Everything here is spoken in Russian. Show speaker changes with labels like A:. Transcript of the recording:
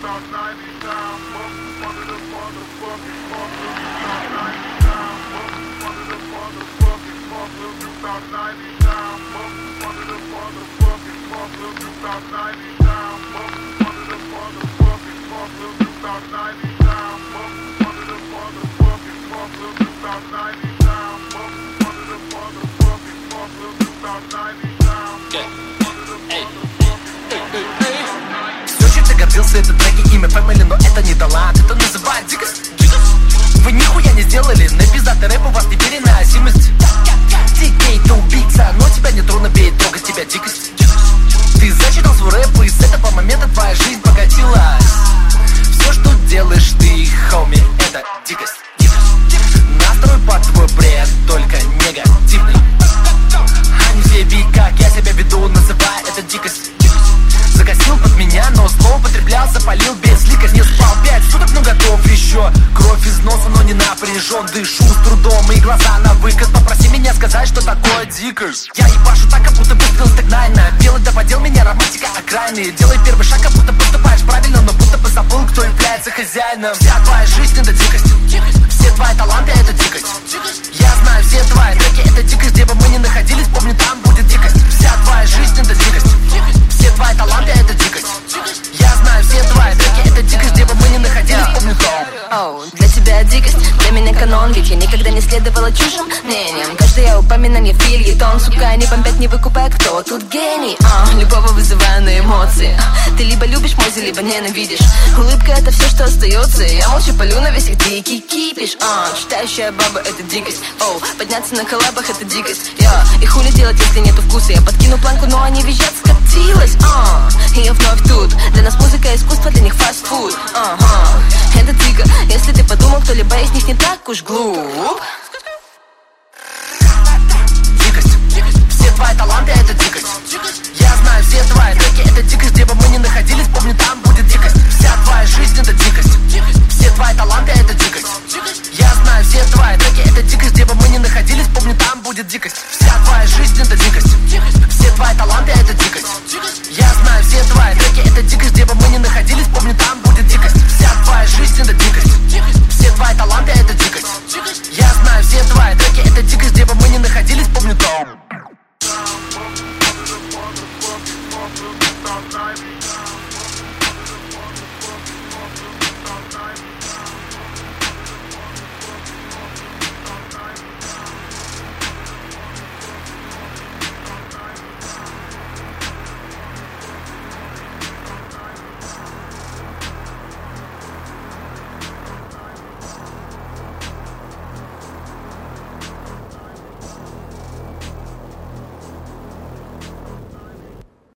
A: Все, чем ты гордился, это треки, имя, фэмили, но это не талант, это называют дикость. Вы нихуя не сделали, на пиздатый рэп у вас непереносимость. Дикей, ты убийца, но тебя не трудно бить, трогать тебя дикость. Ты зачитал свой рэп, и с этого момента твоя жизнь покатилась. Все, что делаешь ты, хоми, это дикость. Настрой под твой бред, только негативный. А не все бить, как я себя веду, называй это дикость. Загасил под меня, но злоупотреблял, запалил безликость. Не спал 5 суток, но готов еще. Кровь из носа, но не напряжен. Дышу с трудом и глаза на выкат. Попроси меня сказать, что такое дикость. Я ебашу так, как будто выстрел стагнайна. Белый доподел меня, романтика окраины. Делай первый шаг, как будто поступаешь правильно, но будто бы забыл, кто является хозяином. Вся твоя жизнь это дикость. Все твои таланты это дикость. Я знаю все твои треки, это дикость. Где бы мы ни находились, помни, там будет дикость. Вся твоя жизнь это дикость. Все твои таланты это дикость. Я знаю все твои треки, это дикость. Где бы мы ни находились, помни, там.
B: Для тебя дикость, для меня канон. Ведь я никогда не следовала чужим мнениям. Каждое упоминание фильетон. Сука, не бомбят, не выкупая, кто тут гений. Любого вызываю на эмоции. Ты либо любишь мозги, либо ненавидишь. Улыбка это все, что остается. Я молча полю на весь их дикий кипиш. Читающая баба это дикость. Подняться на коллабах это дикость. И хули делать, если нету вкуса. Я подкину планку, но они визжат, скатилась. И я вновь тут. Для нас музыка искусство, для них фастфуд. Это дико. Если ты подумал, кто-либо из них не так уж глуп.
A: Дикость. Все твои таланты это дикость. Я знаю все твои треки, это дикость. Где бы мы ни находились, помни, там будет дикость. Вся твоя жизнь это дикость. Все твои таланты это дикость. Я знаю все твои треки, это дикость. Где бы мы ни находились, помни, там будет дикость. Вся твоя жизнь это дикость. Все твои таланты это дикость. Я знаю все твои треки, это дикость. Где бы мы ни находились, помни, там будет дикость. Вся твоя жизнь это дикость. Все твои таланты это дикость. Я знаю все твои треки, это дикость. Где бы мы ни находились, помни, там.